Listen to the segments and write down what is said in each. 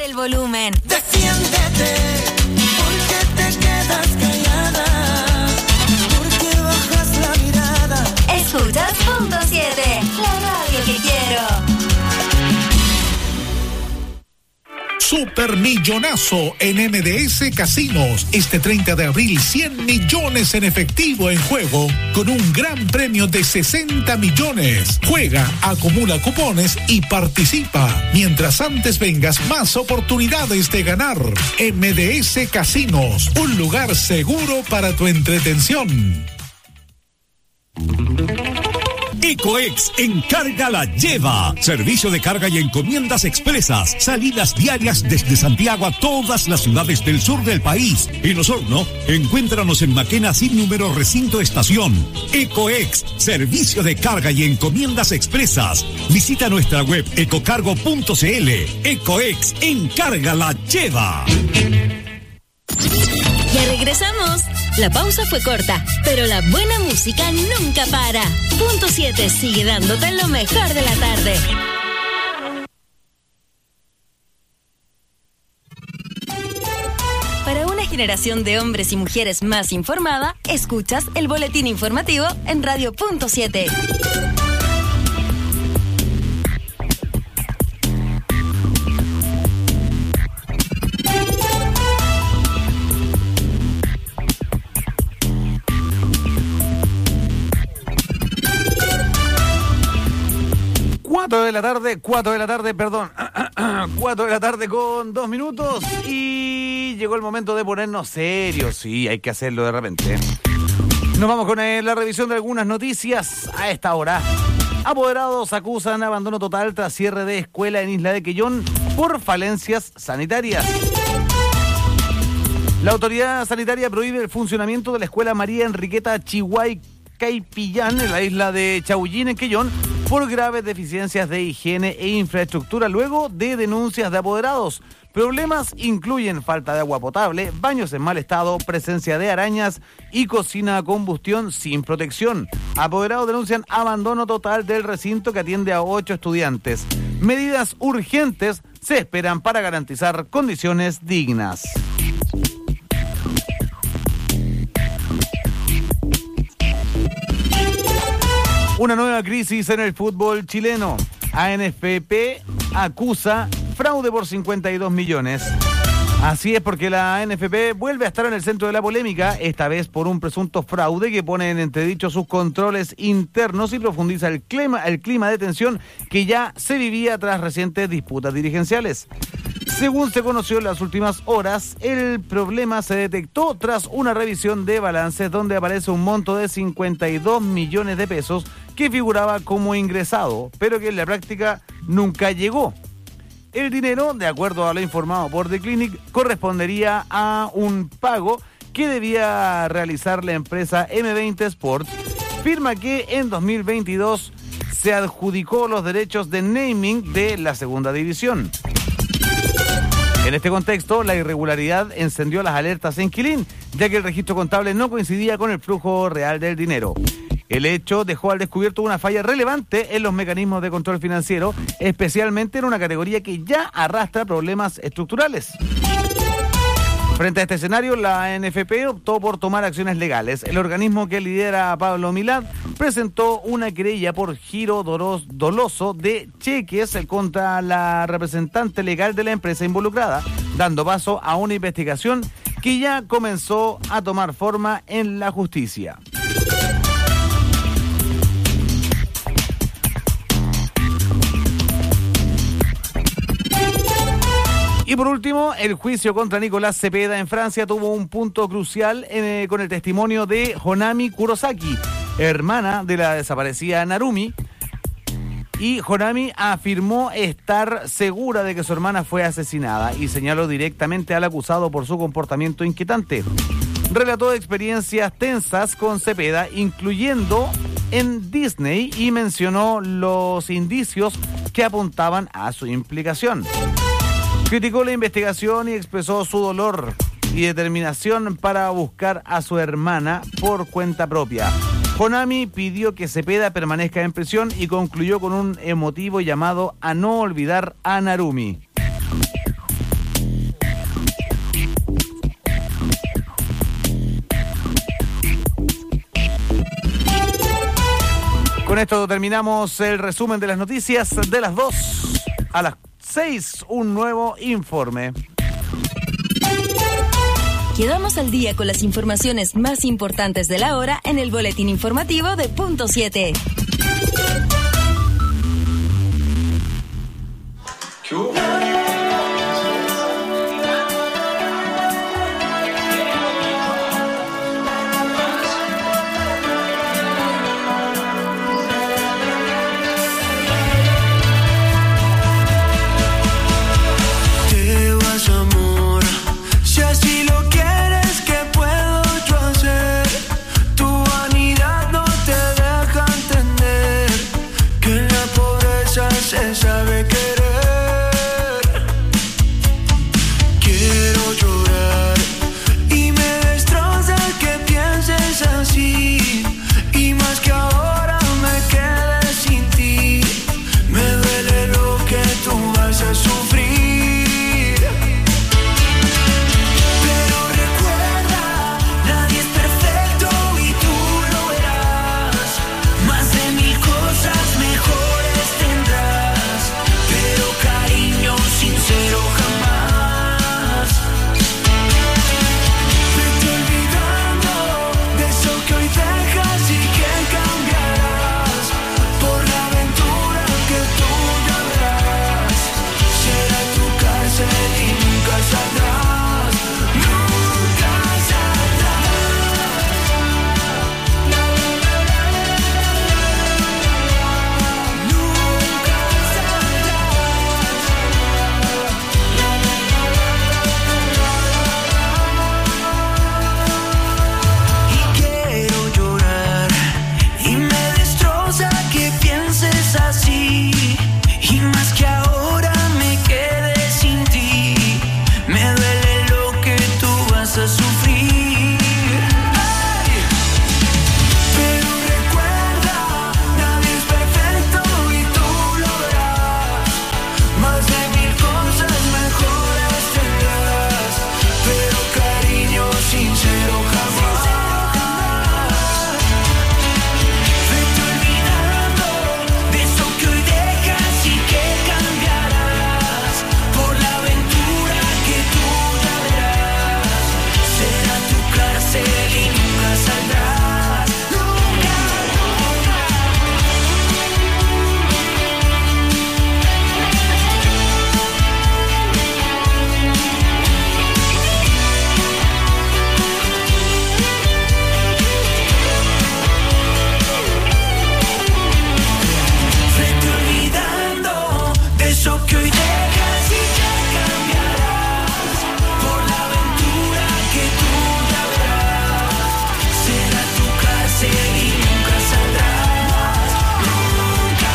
el volumen. Defiéndete, porque te quedas callada, porque bajas la mirada. Escuchas Punto 7, la radio que quiero. Supermillonazo en MDS Casinos. Este 30 de abril, 100 millones en efectivo en juego, con un gran premio de 60 millones. Juega, acumula cupones y participa. Mientras antes vengas, más oportunidades de ganar. MDS Casinos, un lugar seguro para tu entretención. Ecoex Encarga la Lleva. Servicio de carga y encomiendas expresas. Salidas diarias desde Santiago a todas las ciudades del sur del país. En Osorno, encuéntranos en Maquena sin número recinto estación. Ecoex, servicio de carga y encomiendas expresas. Visita nuestra web ecocargo.cl. Ecoex Encarga la Lleva. Ya regresamos. La pausa fue corta, pero la buena música nunca para. Punto 7 sigue dándote lo mejor de la tarde. Para una generación de hombres y mujeres más informada, escuchas el boletín informativo en Radio Punto 7. Cuatro de la tarde con 2 minutos y llegó el momento de ponernos serios. Sí, hay que hacerlo de repente. Nos vamos con la revisión de algunas noticias a esta hora. Apoderados acusan abandono total tras cierre de escuela en Isla de Quellón por falencias sanitarias. La autoridad sanitaria prohíbe el funcionamiento de la escuela María Enriqueta Chihuay Caipillán en la isla de Chaullín, en Quellón, por graves deficiencias de higiene e infraestructura luego de denuncias de apoderados. Problemas incluyen falta de agua potable, baños en mal estado, presencia de arañas y cocina a combustión sin protección. Apoderados denuncian abandono total del recinto que atiende a 8 estudiantes. Medidas urgentes se esperan para garantizar condiciones dignas. Una nueva crisis en el fútbol chileno. ANFP acusa fraude por 52 millones. Así es, porque la ANFP vuelve a estar en el centro de la polémica, esta vez por un presunto fraude que pone en entredicho sus controles internos y profundiza el clima de tensión que ya se vivía tras recientes disputas dirigenciales. Según se conoció en las últimas horas, el problema se detectó tras una revisión de balances donde aparece un monto de 52 millones de pesos que figuraba como ingresado, pero que en la práctica nunca llegó. El dinero, de acuerdo a lo informado por The Clinic, correspondería a un pago que debía realizar la empresa M20 Sports, firma que en 2022 se adjudicó los derechos de naming de la segunda división. En este contexto, la irregularidad encendió las alertas en Quilín, ya que el registro contable no coincidía con el flujo real del dinero. El hecho dejó al descubierto una falla relevante en los mecanismos de control financiero, especialmente en una categoría que ya arrastra problemas estructurales. Frente a este escenario, la ANFP optó por tomar acciones legales. El organismo que lidera Pablo Milad presentó una querella por giro doloso de cheques contra la representante legal de la empresa involucrada, dando paso a una investigación que ya comenzó a tomar forma en la justicia. Y por último, el juicio contra Nicolás Cepeda en Francia tuvo un punto crucial con el testimonio de Honami Kurosaki, hermana de la desaparecida Narumi. Y Honami afirmó estar segura de que su hermana fue asesinada y señaló directamente al acusado por su comportamiento inquietante. Relató experiencias tensas con Cepeda, incluyendo en Disney, y mencionó los indicios que apuntaban a su implicación. Criticó la investigación y expresó su dolor y determinación para buscar a su hermana por cuenta propia. Honami pidió que Cepeda permanezca en prisión y concluyó con un emotivo llamado a no olvidar a Narumi. con esto terminamos el resumen de las noticias de las 2 a las 6, un nuevo informe. Quedamos al día con las informaciones más importantes de la hora en el boletín informativo de Punto 7. Se sabe querer. Quiero llorar y me destroza que pienses así. Y más que ahora me quedé sin ti. Me duele lo que tú vas a sufrir. Pero recuerda, nadie es perfecto y tú lo verás. Más de 1000 cosas mejores tendrás. Sincero jamás. Vete olvidando de eso que hoy dejas y que cambiarás por la aventura que tú ya verás. Será tu cárcel y nunca saldrás. Nunca saldrás. Nunca saldrás. Así, y más que ahora me quedé sin ti. Me duele lo que tú vas a sufrir. ¡Ay! Pero recuerda, nadie es perfecto y tú lo verás. Más de 1000 cosas mejores tendrás. Pero cariño sincero jamás. Que hoy dejas y ya cambiarás por la aventura que tú ya verás. Será tu cárcel y nunca saldrás. Nunca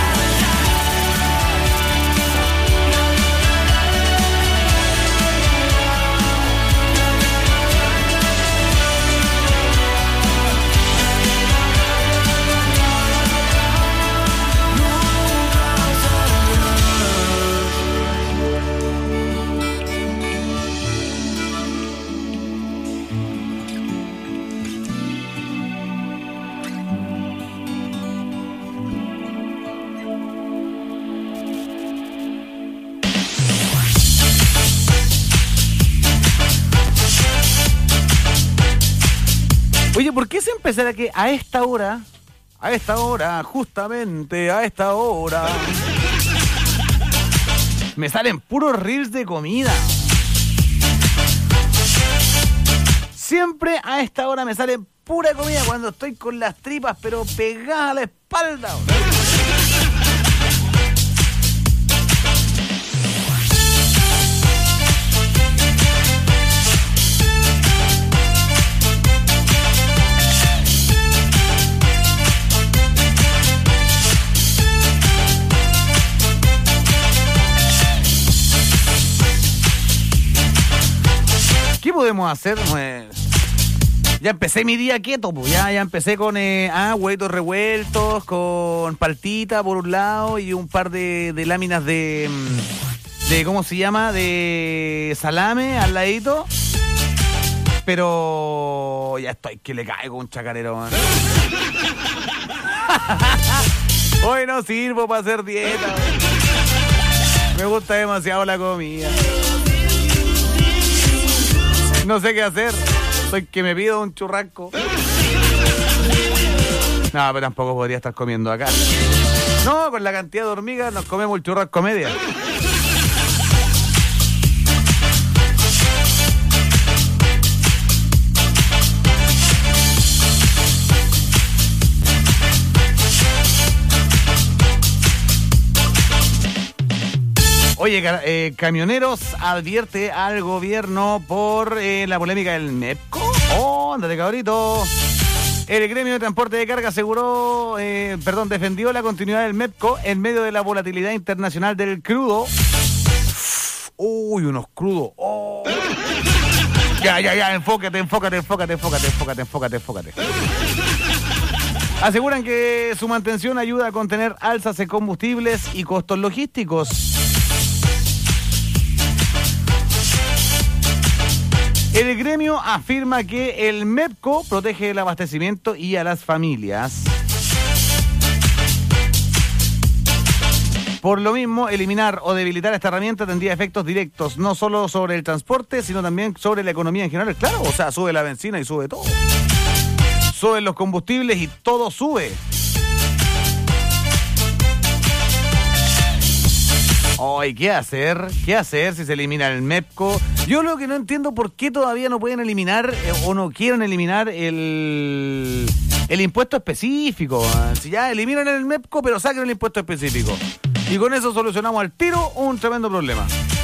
Oye, ¿por qué se empezará que a esta hora, justamente a esta hora, me salen puros reels de comida? Siempre a esta hora me sale pura comida cuando estoy con las tripas, pero pegadas a la espalda. ¿Qué podemos hacer? Ya empecé mi día quieto, pues. Ya empecé con huevitos revueltos, con paltita por un lado y un par de láminas de ¿cómo se llama? De salame al ladito. Pero ya estoy que le caigo un chacarero, man. Hoy no sirvo para hacer dieta. Me gusta demasiado la comida. No sé qué hacer. Soy que me pido un churrasco. No, pero tampoco podría estar comiendo acá. No, con la cantidad de hormigas nos comemos el churrasco media. Oye, camioneros advierte al gobierno por la polémica del MEPCO. ¡Oh, ándate, cabrito! El gremio de transporte de carga defendió la continuidad del MEPCO en medio de la volatilidad internacional del crudo. Uy, unos crudos. Oh. Ya, enfócate. Aseguran que su mantención ayuda a contener alzas de combustibles y costos logísticos. El gremio afirma que el MEPCO protege el abastecimiento y a las familias. Por lo mismo, eliminar o debilitar esta herramienta tendría efectos directos, no solo sobre el transporte, sino también sobre la economía en general. Claro, o sea, sube la benzina y sube todo. Suben los combustibles y todo sube. Ay, ¿qué hacer? ¿Qué hacer si se elimina el MEPCO? Yo lo que no entiendo por qué todavía no pueden eliminar o no quieren eliminar el impuesto específico. Si ya eliminan el MEPCO, pero saquen el impuesto específico. Y con eso solucionamos al tiro un tremendo problema.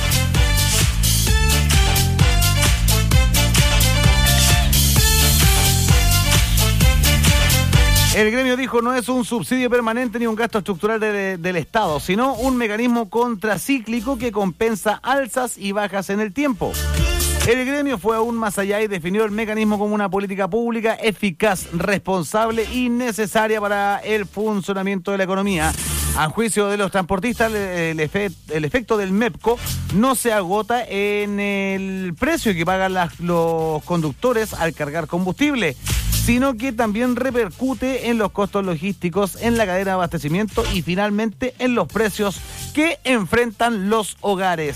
El gremio dijo no es un subsidio permanente ni un gasto estructural del Estado, sino un mecanismo contracíclico que compensa alzas y bajas en el tiempo. El gremio fue aún más allá y definió el mecanismo como una política pública eficaz, responsable y necesaria para el funcionamiento de la economía. A juicio de los transportistas, el efecto del MEPCO no se agota en el precio que pagan los conductores al cargar combustible, sino que también repercute en los costos logísticos, en la cadena de abastecimiento y finalmente en los precios que enfrentan los hogares.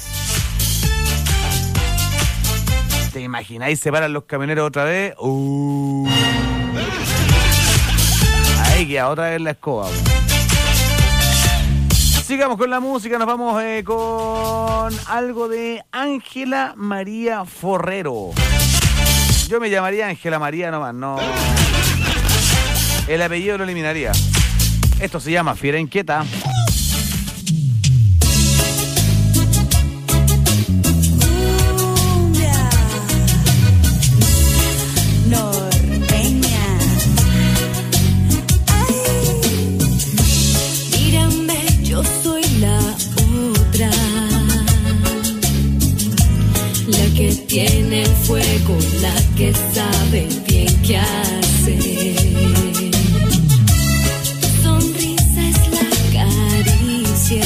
¿Te imagináis se paran los camioneros otra vez? Ahí queda otra vez la escoba. Sigamos con la música, nos vamos con algo de Ángela María Forrero. Yo me llamaría Ángela María nomás, no. El apellido lo eliminaría. Esto se llama Fiera Inquieta. Norteña. Ay. Mírame, yo soy la otra. La que tiene el fuego, la que sabe bien qué hacer. Tu sonrisa es la caricia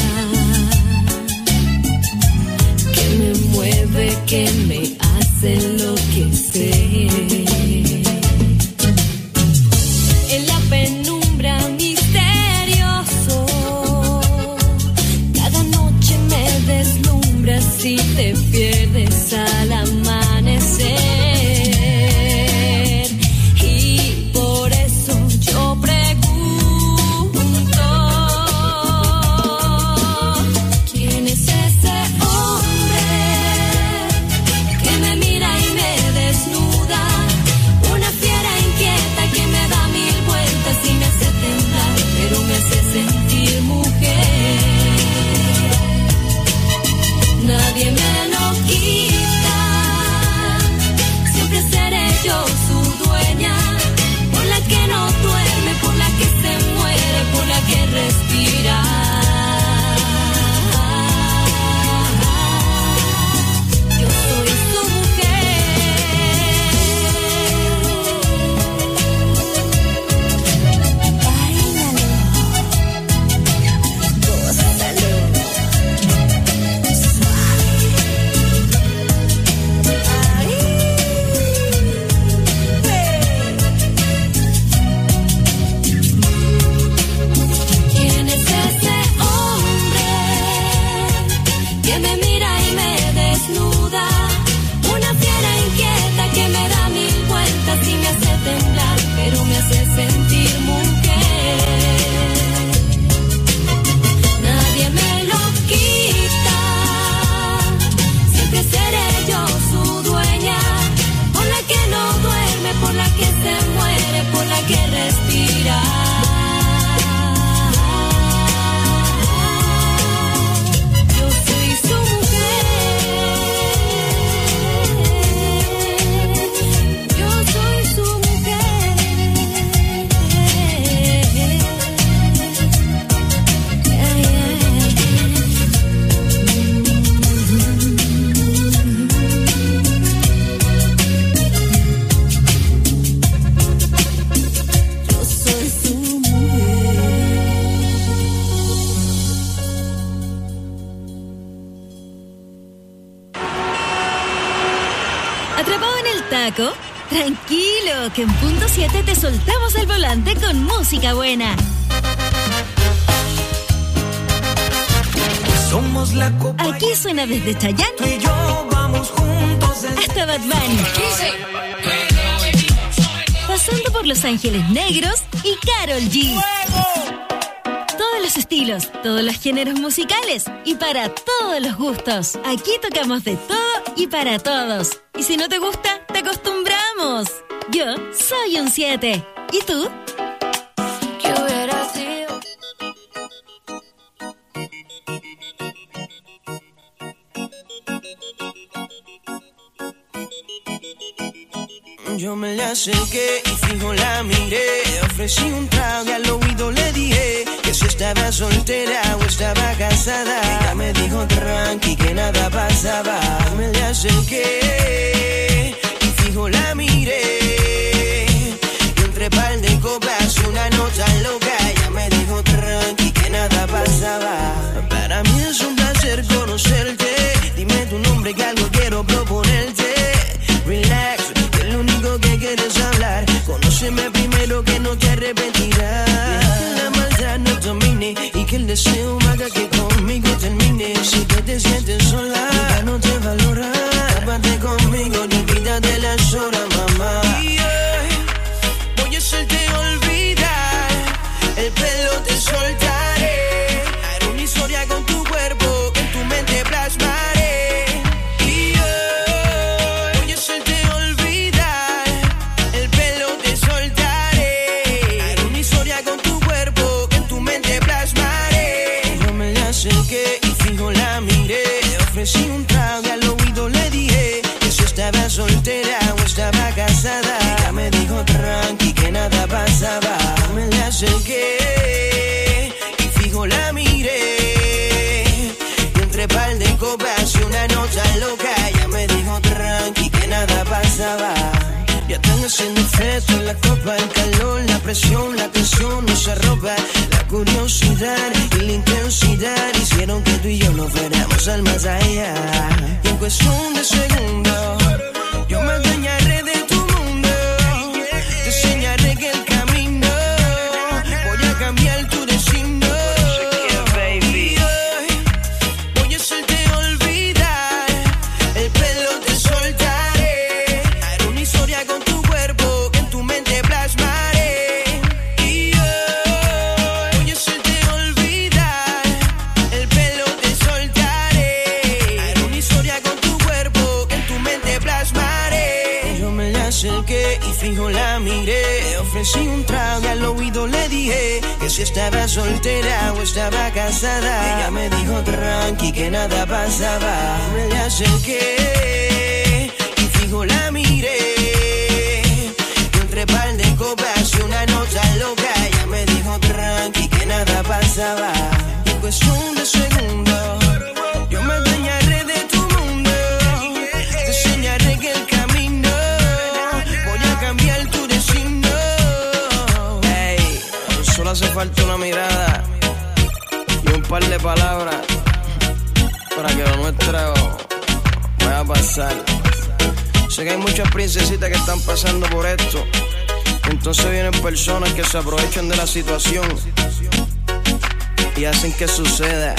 que me mueve, que me hace enloquecer. En la penumbra misterioso, cada noche me deslumbras y te pierdes al amanecer. Y por eso yo pregunto, ¿quién es ese hombre que me mira y me ¿Atrapado en el taco? Tranquilo, que en punto 7 te soltamos el volante con música buena. Somos la copa. Aquí suena desde Chayanne. Tú y yo vamos juntos hasta Bad Bunny. Pasando por Los Ángeles Negros y Karol G. Todos los estilos, todos los géneros musicales y para todos los gustos. Aquí tocamos de todo y para todos. Y si no te gusta, te acostumbramos. Yo soy un 7. ¿Y tú? ¿Qué hubiera sido? Yo me le acerqué y fijo la miré. Ofrecí un trago y al oído le dije que si estaba soltera o estaba casada. Ella me dijo tranqui que nada pasaba. Me le acerqué y fijo la miré. Y entre par de copas una nota loca. Ella me dijo tranqui que nada pasaba. Para mí es un placer conocerte. Dime tu nombre que algo quiero proponerte. Relax, que lo único que quieres hablar. Conóceme primero que no te arrepentirás. Que la maldad no domine y que el deseo haga que conmigo termine. Si te sientes sola, ya no te valora. Tápate conmigo y olvídate las horas, mamá. Y hoy voy a hacerte olvidar. El pelo te soltaré. Haré una historia con tu cuerpo que en tu mente plasmaré. Ofrecí un trago y al oído le dije que si estaba soltera o estaba casada. Ella me dijo tranqui que nada pasaba. Me le acerqué y fijo la miré. Y entre par de copas y una nota loca. Ella me dijo tranqui que nada pasaba. Ya están haciendo efecto en la copa, el calor, la presión, la tensión nos arropa. La curiosidad y la intensidad hicieron que tú y yo nos fuéramos al más allá. Y en cuestión de segundos, yo me adueñaré de tu mundo. Te enseñaré que el camino, voy a cambiar tu destino. Y hoy voy a hacerte olvidar. El pelo te soltaré. Haré una historia con tu cuerpo que en tu mente plasmaré. Y hoy voy a hacerte olvidar. El pelo te soltaré. Haré una historia con tu cuerpo que en tu mente plasmaré. Yo me le acerqué y fijo la miré. Ofrecí un trago y al oído le dije que si estaba soltera o estaba casada. Ella me dijo tranqui que nada pasaba. Me le acerqué y fijo la miré. Y entre par de copas y una nota loca. Ella me dijo tranqui que nada pasaba. Y en cuestión de segundos, yo me adueñaré de tu mundo. Te enseñaré que el camino, voy a cambiar tu destino. Hey, solo hace falta una mirada y un par de palabras para que lo nuestro vaya a pasar. Sé que hay muchas princesitas que están pasando por esto. Entonces vienen personas que se aprovechan de la situación y hacen que suceda.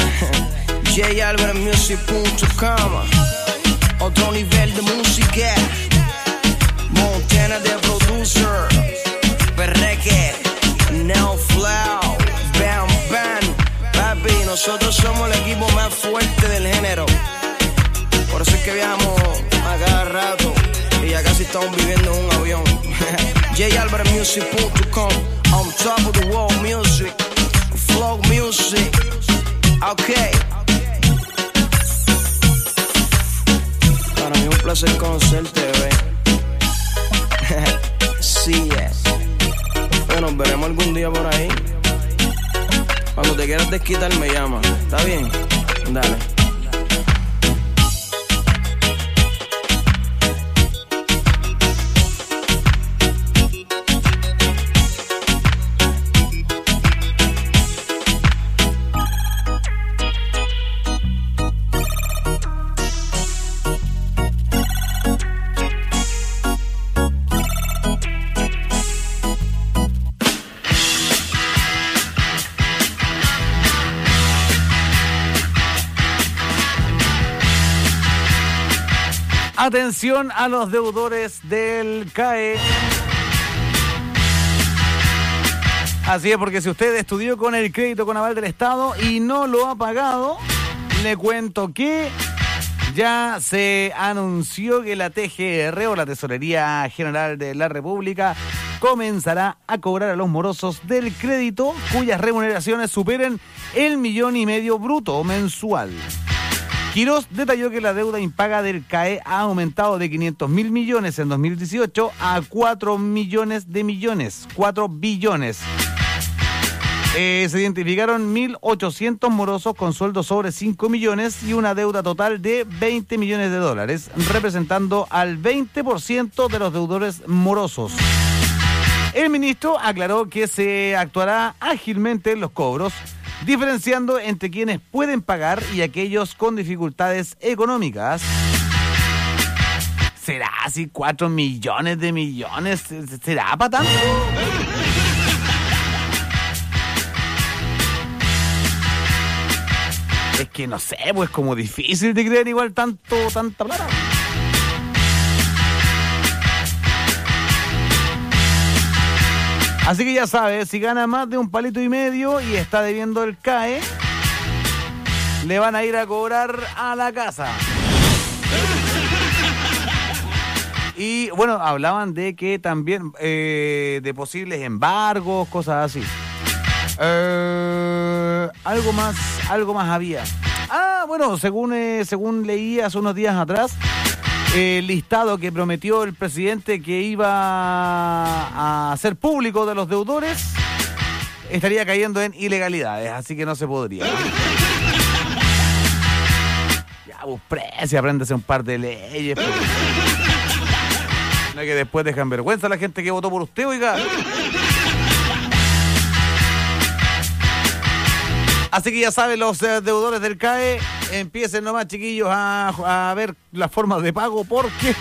JAlbertmusic.com. Otro nivel de música. Montana de producer. Perreque. Now Flow. Bam Bam. Papi, nosotros somos el equipo más fuerte del género. Por eso es que viajamos a cada rato y ya casi estamos viviendo en un avión. JAlbertmusic.com. On top of the world music. Flow music. Okay. Para mí es un placer conocerte, bebé. Sí, bueno, nos veremos algún día por ahí. Cuando te quieras desquitar me llama. ¿Está bien? Dale. Atención a los deudores del CAE. Así es, porque si usted estudió con el crédito con aval del Estado y no lo ha pagado, le cuento que ya se anunció que la TGR o la Tesorería General de la República comenzará a cobrar a los morosos del crédito cuyas remuneraciones superen el 1,5 millones bruto mensual. Quirós detalló que la deuda impaga del CAE ha aumentado de 500.000 millones en 2018 a 4 billones. Se identificaron 1.800 morosos con sueldos sobre 5 millones y una deuda total de $20 millones, representando al 20% de los deudores morosos. El ministro aclaró que se actuará ágilmente en los cobros, diferenciando entre quienes pueden pagar y aquellos con dificultades económicas. ¿Será así 4 millones? ¿Será para tanto? Es que no sé, pues como difícil de creer igual tanta plata. Así que ya sabes, si gana más de $1,5 palitos y está debiendo el CAE, le van a ir a cobrar a la casa. Y bueno, hablaban de que también de posibles embargos, cosas así. Algo más había. Bueno, según leí hace unos días atrás, el listado que prometió el presidente que iba a hacer público de los deudores estaría cayendo en ilegalidades, así que no se podría. Ya, vos precia, apréndese un par de leyes. Pero... no es que después dejan vergüenza a la gente que votó por usted, oiga. Así que ya saben, los deudores del CAE, empiecen nomás, chiquillos, a ver las formas de pago, porque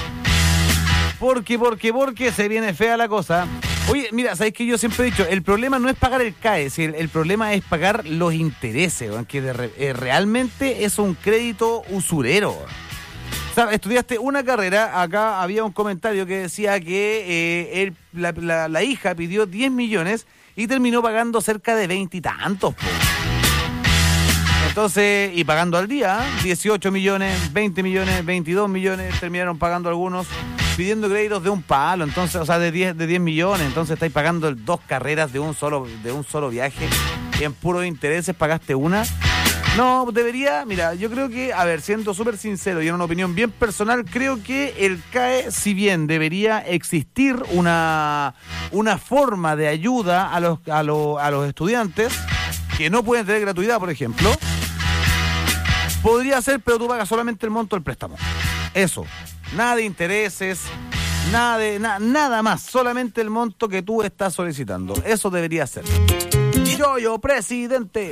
se viene fea la cosa. Oye, mira, ¿sabéis que yo siempre he dicho? El problema no es pagar el CAE, el problema es pagar los intereses, que realmente es un crédito usurero. ¿Sabes? Estudiaste una carrera, acá había un comentario que decía que la hija pidió 10 millones y terminó pagando cerca de 20 y tantos, po. Entonces, y pagando al día, 18 millones, 20 millones, 22 millones, terminaron pagando algunos, pidiendo créditos de un palo, entonces, o sea, de 10 millones, entonces estáis pagando 2 carreras de un solo viaje, y en puros intereses pagaste una. No, debería, mira, yo creo que, a ver, siendo súper sincero y en una opinión bien personal, creo que el CAE, si bien debería existir una forma de ayuda a los estudiantes que no pueden tener gratuidad, por ejemplo, podría ser, pero tú pagas solamente el monto del préstamo. Eso, nada de intereses, nada más, solamente el monto que tú estás solicitando. Eso debería ser. Yoyo, presidente.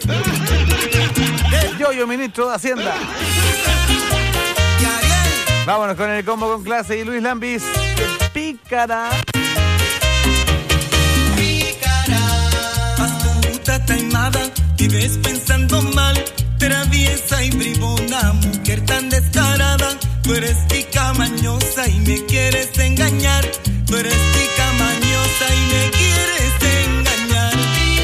Yoyo, ministro de Hacienda. Vámonos con el combo con clase y Luis Lambis. Pícara. Astuta, taimada, vives pensando mal. Traviesa y bribona, mujer tan descarada. Tú eres tica mañosa y me quieres engañar. Tú eres tica mañosa y me quieres engañar.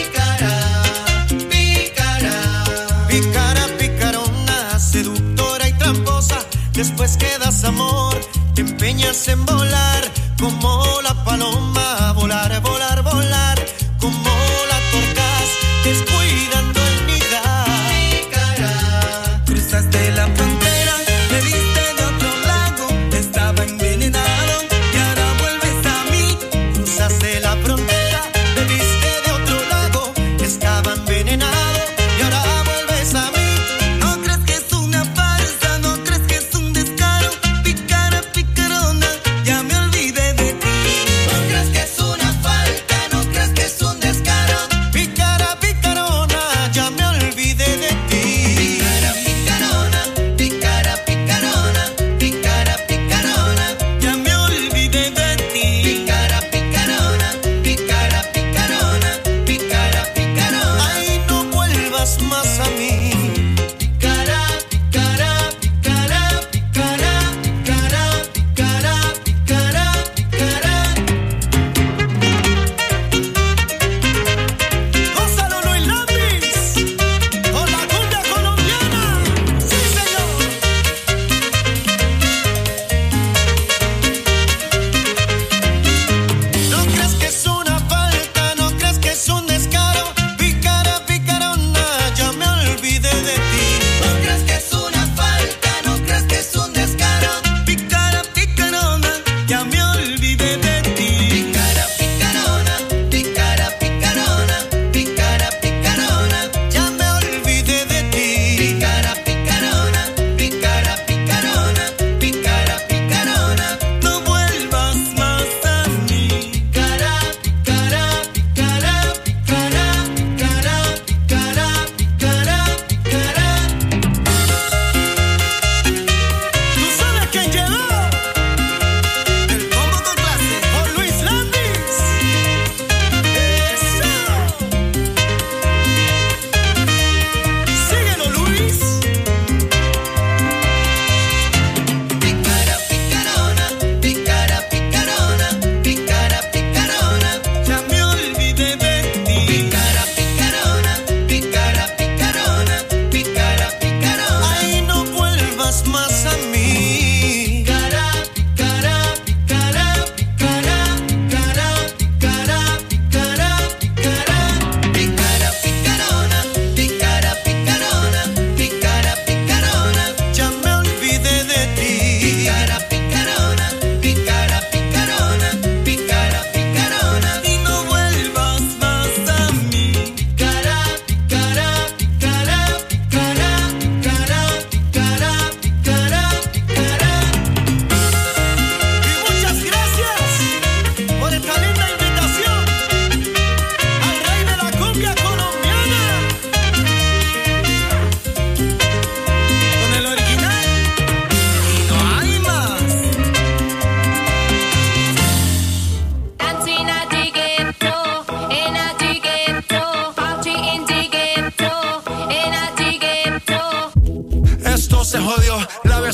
Pícara, picarona, seductora y tramposa. Después quedas amor, te empeñas en volar como la paloma, volar, volar, volar, como la torcaz, descuidando el nidal. Cruzaste la frontera, me viste de otro lado, estaba envenenado y ahora vuelves a mí. Cruzaste la frontera, me viste de otro lado, estaba envenenado y ahora vuelves a mí. No crees que es una farsa, no crees que es un descaro. Pícara, picarona, ya me olvidé de ti. No crees que es una falta,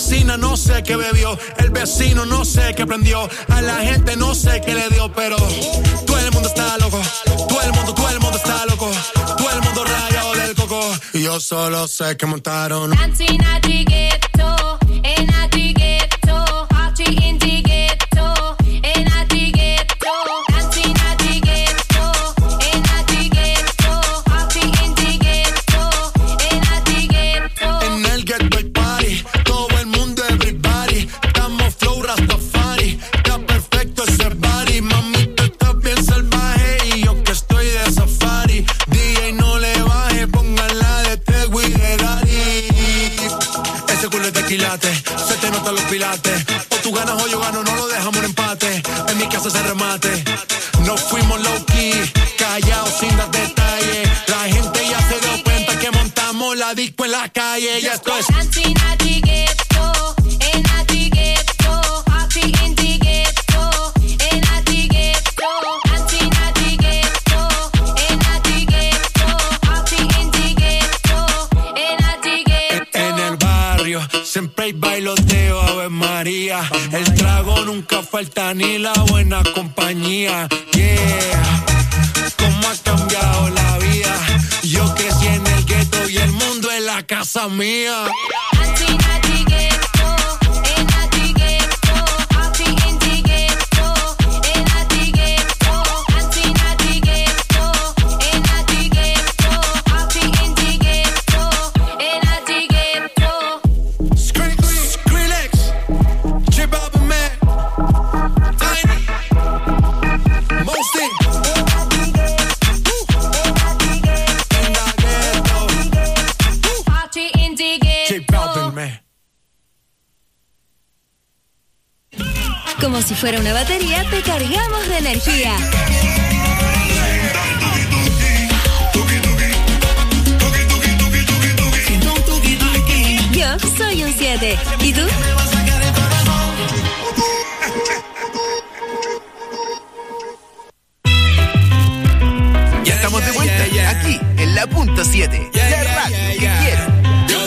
vecina no sé qué bebió, el vecino no sé qué prendió, a la gente no sé qué le dio, pero todo el mundo está loco, todo el mundo está loco, todo el mundo rayado del coco. Y yo solo sé que montaron Dancing at the ghetto, and at the ghetto, party in the ghetto, and at the ghetto, dancing at the ghetto, and at the ghetto, party in the ghetto, and at the ghetto. en el ghetto hay party, todo el mundo everybody, estamos flow Rastafari, está perfecto ese body, mami tú estás bien salvaje y yo que estoy de safari, DJ no le baje, pónganla de Tego y de Daddy. Ese culo es de quilate, se te notan los pilates, o tú ganas o yo gano, no lo dejamos en empate, en mi casa se remate, nos fuimos low key, callados sin dar detalles, la gente ya se dio cuenta que montamos la disco en la calle, ya esto es Dancing at the ghetto, and at the ghetto, party in the ghetto, and at the ghetto, dancing at the ghetto, and at the ghetto, party in the ghetto, and at the ghetto. en el barrio, siempre hay bailoteo, Ave María, el trago nunca falta ni la buena compañía, yeah, cómo ha cambiado la vida, yo crecí en el gueto y el mundo es la casa mía. Dancing at the ghetto, and at the ghetto, party in the ghetto, and at the ghetto, dancing at the ghetto, and at the ghetto, party in the ghetto, and at the ghetto. Skrillex, J Balvin, man, Tiny, Mosty, en la ghetto, Party in the J Balvin, ghetto. man. Como si fuera una batería, te cargamos de energía. Yo soy un 7. ¿Y tú? Ya estamos de vuelta, aquí, en la punto 7, la radio que quiero.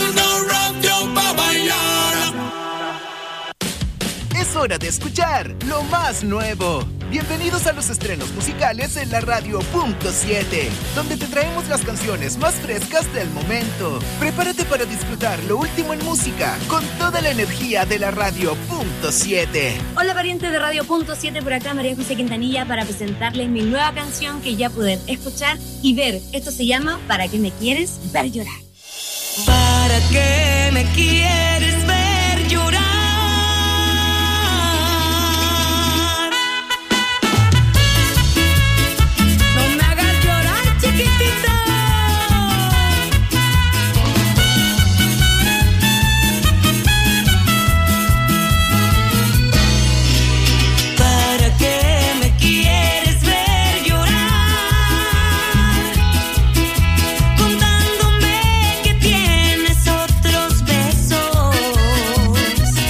Es hora de escuchar lo más nuevo. Bienvenidos a los estrenos musicales en la radio punto 7, donde te traemos las canciones más frescas del momento. Prepárate para disfrutar lo último en música, con toda la energía de la radio punto 7. Hola parientes de Radio Punto 7, por acá María José Quintanilla para presentarles mi nueva canción que ya pueden escuchar y ver. Esto se llama ¿Para qué me quieres ver llorar? ¿Para qué me quieres ver llorar? No me hagas llorar, chiquitita. ¿Para qué me quieres ver llorar? Contándome que tienes otros besos.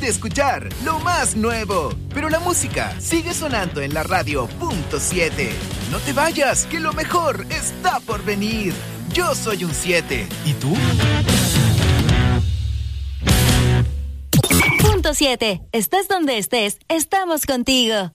de escuchar lo más nuevo. Pero la música sigue sonando en la radio .7. No te vayas, que lo mejor está por venir. Yo soy un 7. ¿Y tú? Punto 7. Estés donde estés, estamos contigo.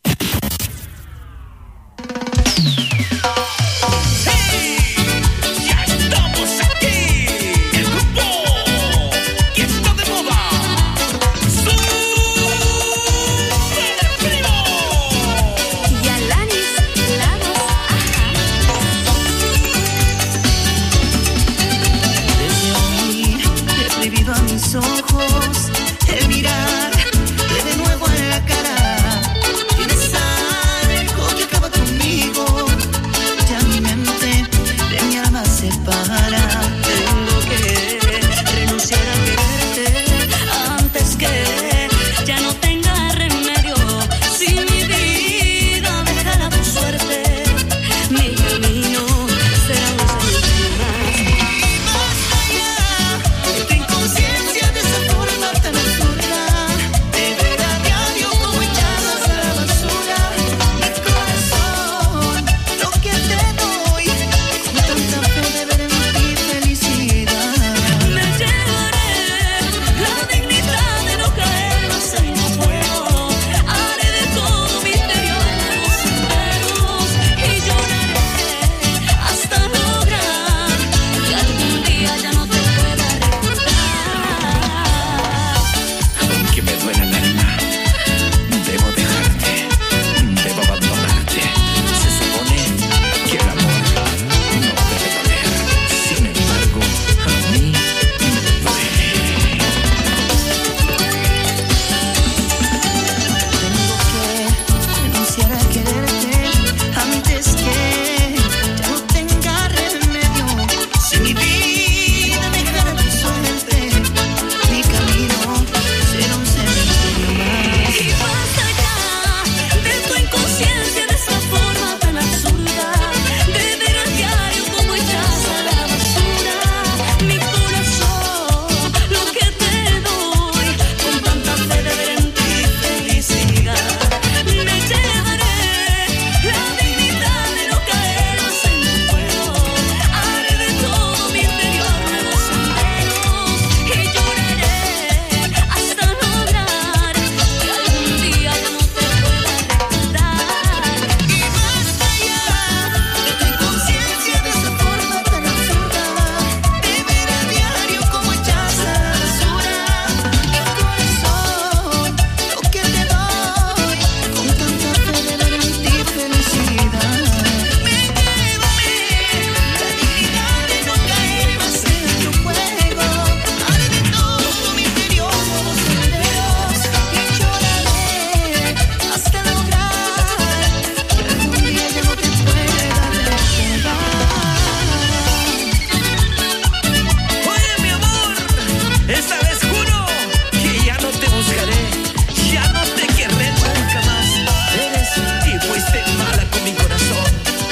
Ojos, el mirarte de nuevo en la cara. Tienes algo que acaba conmigo. Ya mi mente de mi alma separa. Tengo que renunciar a quererte antes que ya no tenga remedio. Si mi vida dejara tu suerte, mi camino será un salir más. Más allá de tu inconsciencia, de esa forma tan absurda, de ver a diario como echas a la basura mi corazón, lo que te doy, con tanta fe de ver en ti felicidad. Me llevaré la dignidad de no caer más en tu juego. Haré de todo mi interior nuevos senderos y lloraré hasta lograr que algún día ya no te pueda recordar. Aunque me duela el alma, debo dejarte, debo abandonarte. Se supone que el amor no debe doler. Sin embargo, a mí me duele. Tengo que renunciar a quererte antes que ya no tenga remedio. Si mi vida dejara tu suerte, mi camino será un cementerio más. Y basta ya de tu inconsciencia, de esa forma tan absurda, de ver a diario como echas a la basura mi corazón, lo que te doy, con tanta fe de ver en ti felicidad. Me llevaré la dignidad de no caer más en tu juego. Haré de todo mi interior nuevos senderos y lloraré hasta lograr que algún día ya no te pueda recordar. Y más allá de tu inconsciencia, de esa forma tan absurda, de ver a diario como echas a la basura mi corazón, lo que te doy, con tanta fe de ver en ti felicidad. Me llevaré la dignidad de no caer más en tu juego. Haré de todo mi interior nuevos senderos y lloraré hasta lograr que algún día ya no te pueda recordar. Oye, mi amor, esta vez juro que ya no te buscaré, ya no te querré nunca más. Eres y fuiste mala con mi corazón.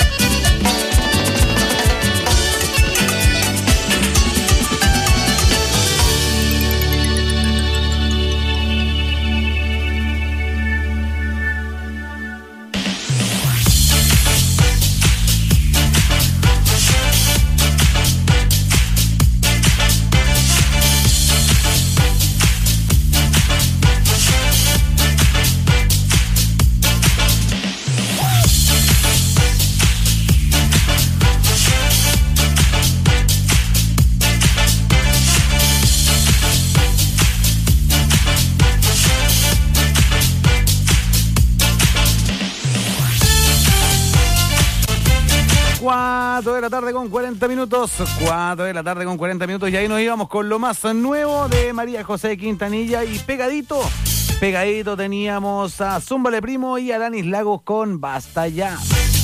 Cuatro de la tarde con 40 minutos. 4 de la tarde con 40 minutos. Y ahí nos íbamos con lo más nuevo de María José Quintanilla. Y pegadito teníamos a Zúmbale Primo y a Alanis Lagos con Basta Ya.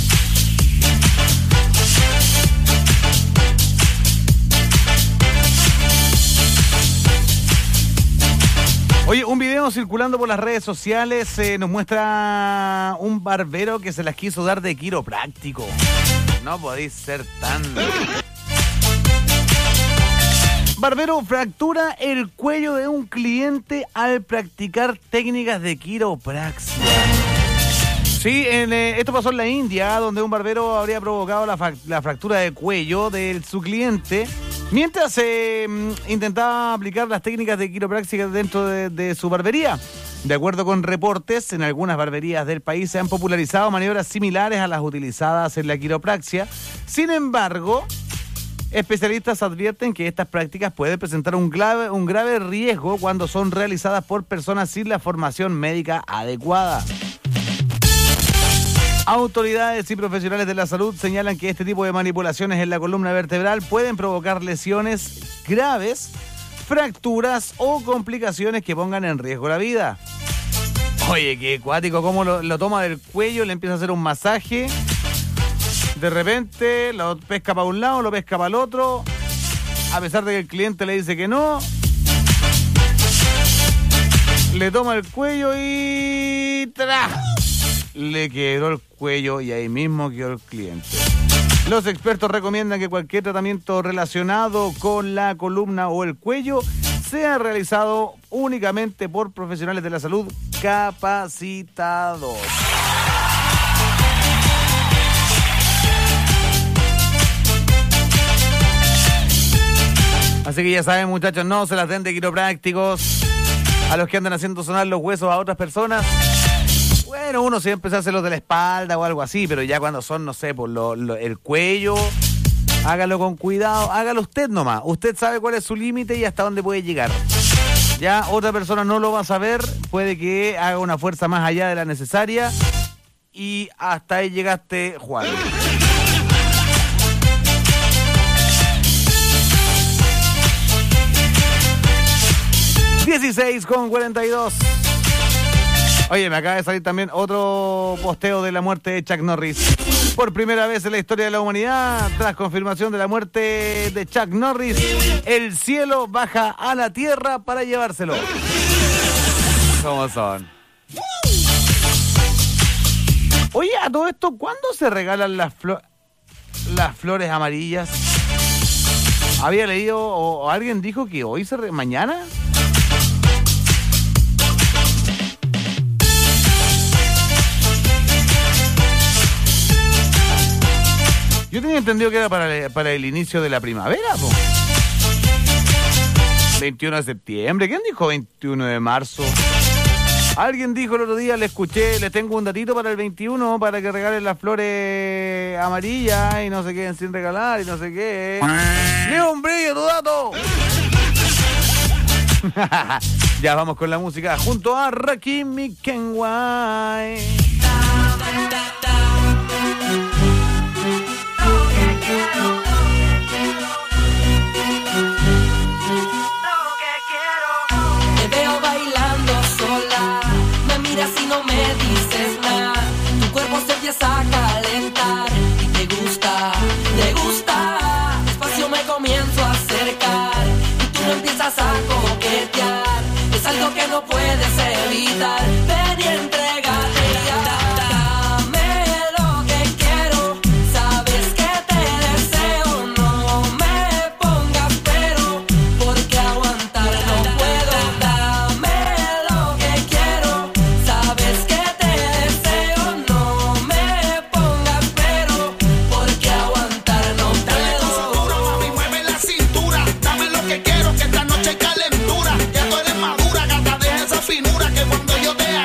Oye, un video circulando por las redes sociales nos muestra un barbero que se las quiso dar de quiropráctico. No podéis ser tan... Barbero fractura el cuello de un cliente al practicar técnicas de quiropraxia. Sí, esto pasó en la India, donde un barbero habría provocado la fractura de cuello de su cliente mientras intentaba aplicar las técnicas de quiropraxia dentro de su barbería. De acuerdo con reportes, en algunas barberías del país se han popularizado maniobras similares a las utilizadas en la quiropraxia. Sin embargo, especialistas advierten que estas prácticas pueden presentar un grave riesgo cuando son realizadas por personas sin la formación médica adecuada. Autoridades y profesionales de la salud señalan que este tipo de manipulaciones en la columna vertebral pueden provocar lesiones graves, fracturas o complicaciones que pongan en riesgo la vida. Oye, qué cuático, cómo lo toma del cuello, le empieza a hacer un masaje. De repente lo pesca para un lado, lo pesca para el otro. A pesar de que el cliente le dice que no, le toma el cuello y ¡tra! Le quebró el cuello y ahí mismo quedó el cliente. Los expertos recomiendan que cualquier tratamiento relacionado con la columna o el cuello sea realizado únicamente por profesionales de la salud capacitados. Así que ya saben, muchachos, no se las den de quiroprácticos a los que andan haciendo sonar los huesos a otras personas. Bueno, uno siempre se hace los de la espalda o algo así, pero ya cuando son, no sé, por el cuello, hágalo con cuidado, hágalo usted nomás. Usted sabe cuál es su límite y hasta dónde puede llegar. Ya otra persona no lo va a saber, puede que haga una fuerza más allá de la necesaria y hasta ahí llegaste, Juan. (16:42). Oye, me acaba de salir también otro posteo de la muerte de Chuck Norris. Por primera vez en la historia de la humanidad, tras confirmación de la muerte de Chuck Norris, el cielo baja a la tierra para llevárselo. ¿Cómo son? Oye, a todo esto, ¿cuándo se regalan las flores amarillas? Había leído, o alguien dijo que hoy mañana. Yo tenía entendido que era para el inicio de la primavera, po. 21 de septiembre. ¿Quién dijo 21 de marzo? Alguien dijo el otro día, le escuché, les tengo un datito para el 21 para que regalen las flores amarillas y no se queden sin regalar y no sé qué. ¡Ni un brillo tu dato! Ya vamos con la música junto a Rakim y Kenway. Si no me dices nada, tu cuerpo se empieza a calentar y te gusta, despacio me comienzo a acercar y tú me empiezas a coquetear, es algo que no puedes evitar, ven y entrégate ya, dame lo que quiero, sabes que te deseo, no me pongas pero, porque aguantar no puedo, dame lo que quiero. Sabes que te deseo, no me pongas pero, porque aguantar no puedo. Dale tu cintura, mami, mueve la cintura. Dame lo que quiero, que esta noche hay calentura. Ya tú eres madura, gata, deja esa finura, que cuando yo te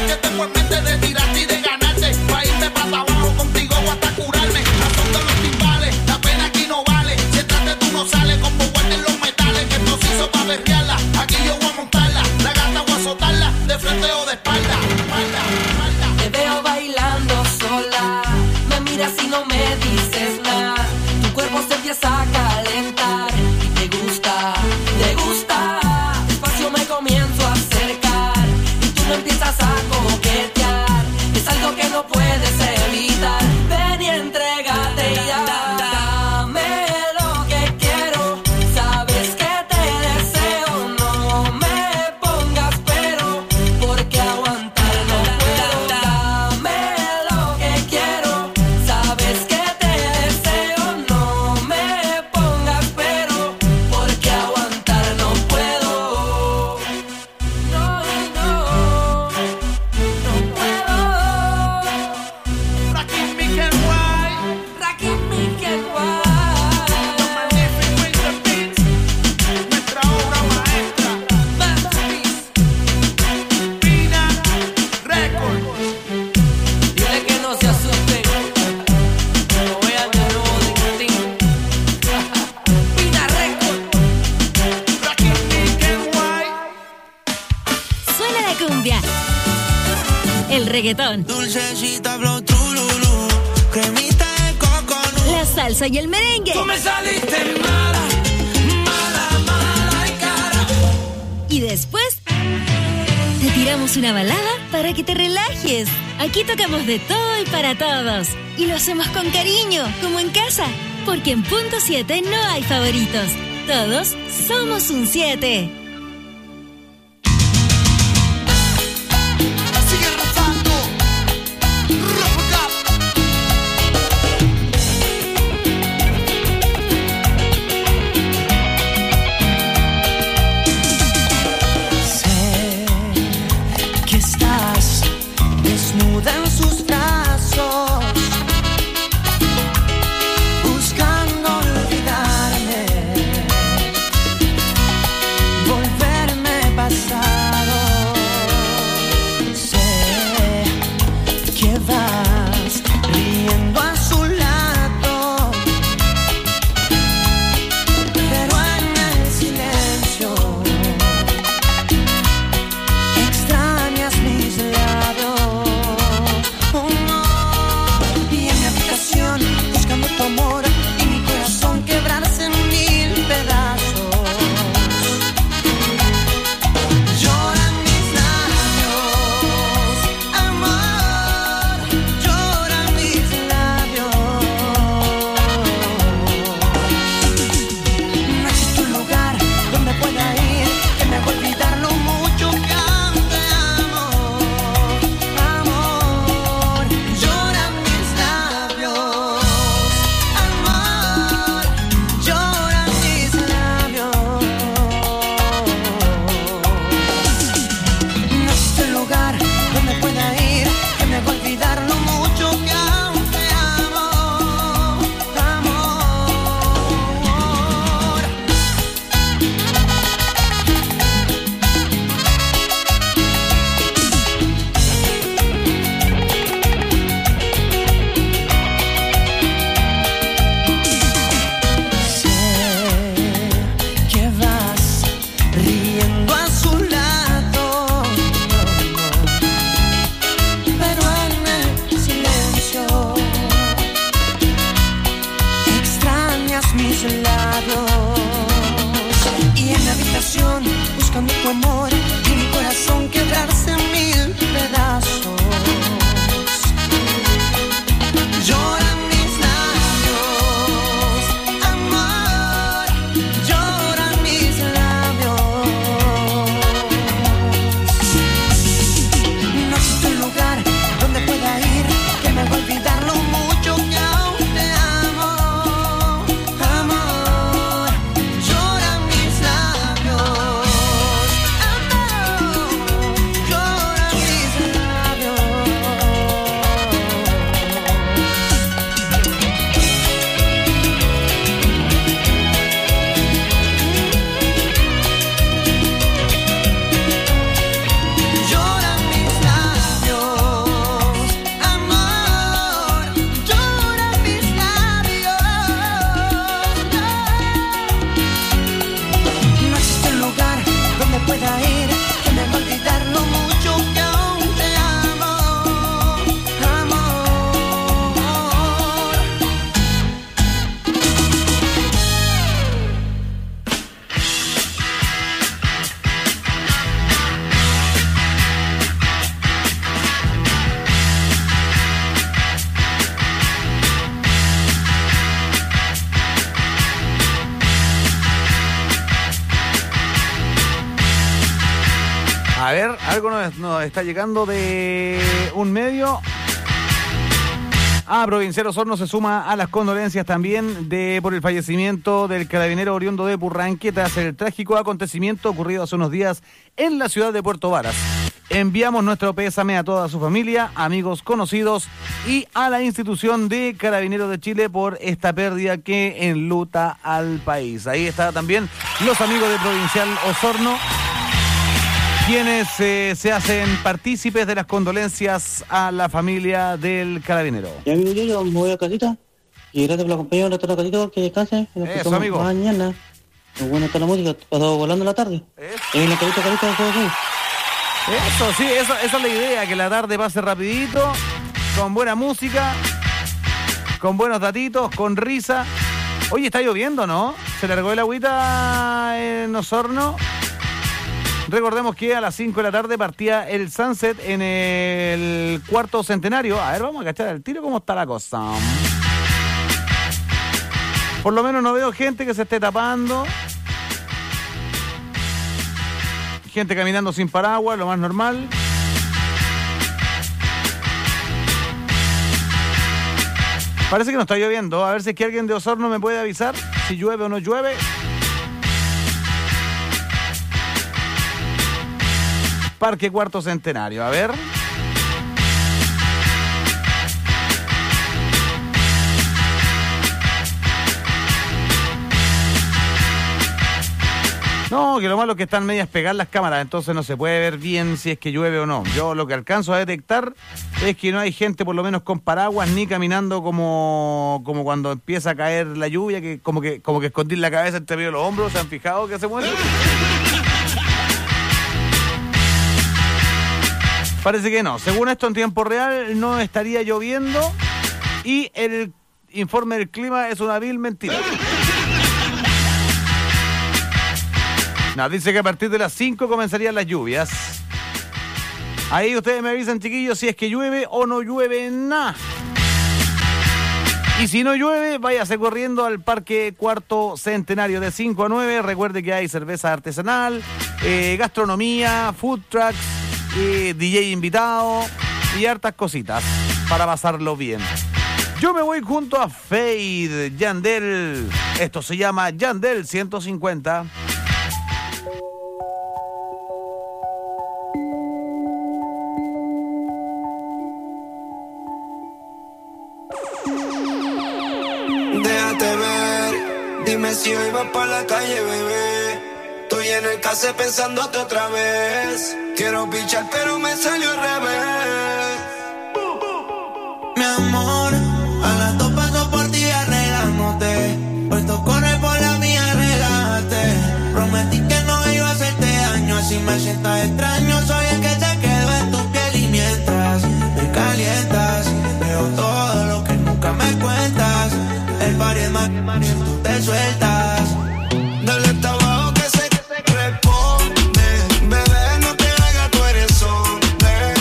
que tengo en mente de tirarte y de ganarte. Pa' irme para abajo contigo o hasta curarme. A son de los timbales, la pena aquí no vale. Si entraste tú no sales, con power en los metales. Que esto se hizo pa' berrearla, aquí yo voy a montarla. La gata voy a azotarla, de frente o de espalda. Te veo bailando sola, me miras y no me dices nada. Tu cuerpo se empieza a calentar y te gusta, te gusta. Despacio me comienzo a acercar y tú me empiezas a coquetear. Es algo que no puedes evitar. Ven y entrégate ya. Dame lo que quiero, sabes que te deseo. No me pongas pero, porque aguantar no puedo. Dame lo que quiero, sabes que te deseo. No me pongas pero, porque aguantar no puedo. No, no, no puedo. Rakim Mikel White, Rakim Mikel los magníficos Winter Beats, nuestra obra maestra. Pina Records. Dile que no se asusten, no vean de nuevo Tintín. Pina Record. Rakim Mikel White. Suena la cumbia, el reggaetón, Dulcecita flow trululú, cremita de coconut. la salsa y el merengue. Tú me saliste mala, mala, mala y cara. Y después te tiramos una balada para que te relajes. Aquí tocamos de todo y para todos. Y lo hacemos con cariño, como en casa. Porque en Punto 7 no hay favoritos. Todos somos un 7. Sigue arrasando. Sé que estás desnuda en sus brazos, buscando olvidarme. Algo nos está llegando de un medio. Provincial Osorno se suma a las condolencias también por el fallecimiento del carabinero oriundo de Purranque tras el trágico acontecimiento ocurrido hace unos días en la ciudad de Puerto Varas. Enviamos nuestro pésame a toda su familia, amigos, conocidos y a la institución de Carabineros de Chile por esta pérdida que enluta al país. Ahí está también los amigos de Provincial Osorno, quienes se hacen partícipes de las condolencias a la familia del carabinero. Ya, amigo, yo me voy a casita. Y gracias por la compañía, un rato a la casita, que descansen. Eso, amigo. Mañana. Bueno, está la música, pasado volando la tarde. En la carita, Eso, sí, esa es la idea, que la tarde pase rapidito, con buena música, con buenos datitos, con risa. Oye, está lloviendo, ¿no? Se largó el agüita en Osorno. Recordemos que a las 5 de la tarde partía el Sunset en el cuarto centenario. A ver, vamos a cachar al tiro cómo está la cosa. Por lo menos no veo gente que se esté tapando. Gente caminando sin paraguas, lo más normal. Parece que no está lloviendo. A ver si es que alguien de Osorno me puede avisar si llueve o no llueve. Parque Cuarto Centenario, a ver. No, que lo malo es que están medias pegadas las cámaras, entonces no se puede ver bien si es que llueve o no. Yo lo que alcanzo a detectar es que no hay gente por lo menos con paraguas ni caminando como cuando empieza a caer la lluvia, que como que escondir la cabeza entre medio de los hombros. ¿Se han fijado que se mueve? Parece que no. Según esto, en tiempo real no estaría lloviendo y el informe del clima es una vil mentira. No, dice que a partir de las 5 comenzarían las lluvias. Ahí ustedes me avisan, chiquillos, si es que llueve o no llueve nada. Y si no llueve, váyase corriendo al Parque Cuarto Centenario de 5 a 9. Recuerde que hay cerveza artesanal, gastronomía, food trucks, DJ invitado y hartas cositas para pasarlo bien. Yo me voy junto a Fade, Yandel. Esto se llama Yandel 150. Déjate ver, dime si hoy vas pa' la calle, bebé. Estoy en el case pensándote otra vez. Quiero pichar pero me salió al revés. Mi amor, a las 2 paso por ti arreglándote. Puesto corre por la mía, relájate. Prometí que no iba a hacerte daño, así me sientas extraño. Soy el que se quedó en tu piel y mientras me calientas, veo todo lo que nunca me cuentas. El party es más si tú te sueltas. Dale hasta abajo que se responde. Bebé, no te hagas, tú eres hombre.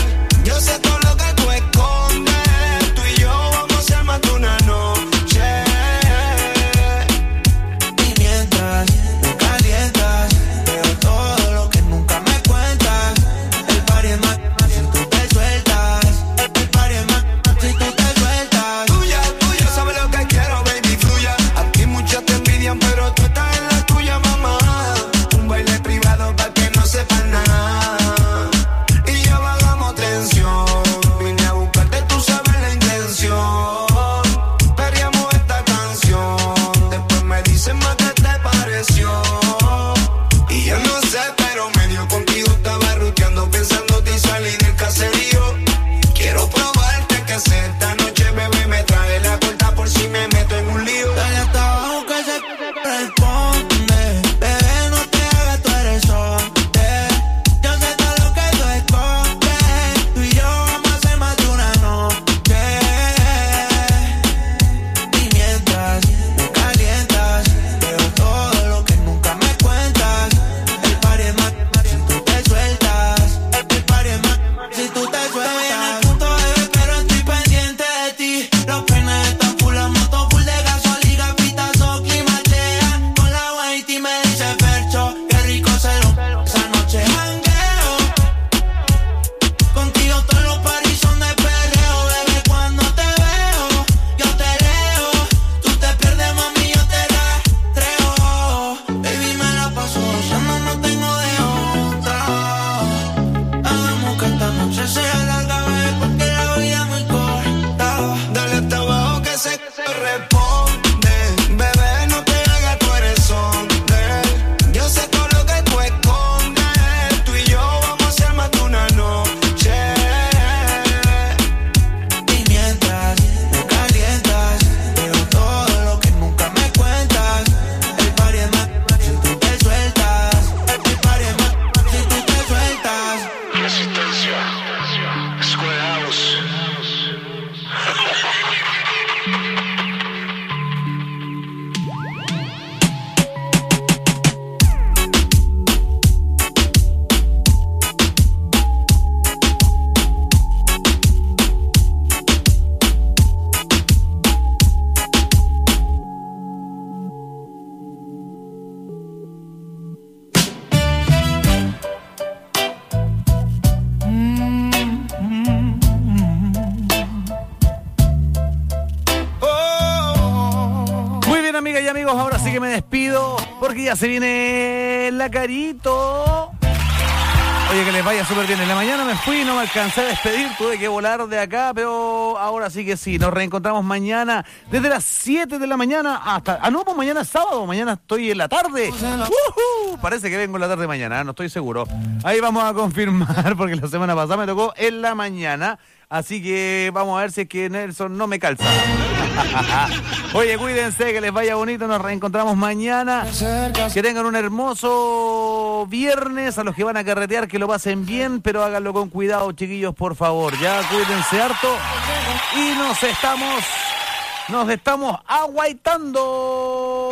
Así que me despido porque ya se viene la Carito. Oye, que les vaya súper bien. En la mañana me fui, no me alcancé a despedir, tuve que volar de acá, pero ahora sí que sí. Nos reencontramos mañana desde las 7 de la mañana hasta... Ah, no, pues mañana es sábado, mañana estoy en la tarde. Parece que vengo en la tarde mañana, no estoy seguro. Ahí vamos a confirmar, porque la semana pasada me tocó en la mañana. Así que vamos a ver si es que Nelson no me calza. Oye, cuídense, que les vaya bonito. Nos reencontramos mañana. Que tengan un hermoso viernes. A los que van a carretear, que lo pasen bien, pero háganlo con cuidado, chiquillos, por favor. Ya, cuídense harto. Y nos estamos aguaitando.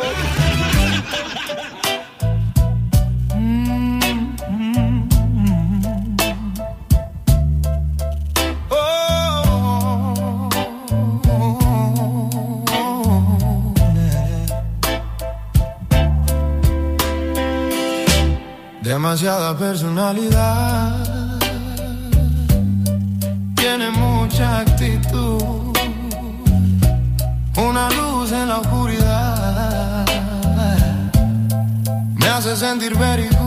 Demasiada personalidad, tiene mucha actitud, una luz en la oscuridad, me hace sentir very